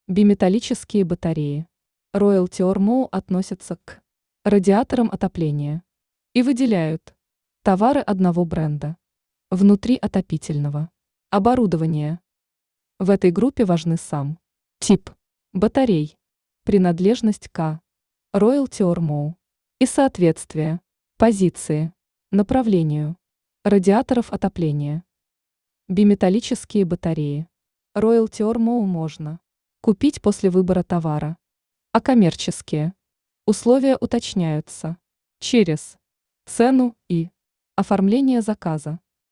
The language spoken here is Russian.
Биметаллические батареи. Royalty Ormo относятся к радиаторам отопления и выделяют товары одного бренда внутри отопительного оборудования. В этой группе важны сам тип батарей, принадлежность к Royalty Ormo и соответствие позиции, направлению радиаторов отопления. Биметаллические батареи. Royalty Ormo можно купить после выбора товара, а коммерческие условия уточняются через цену и оформление заказа.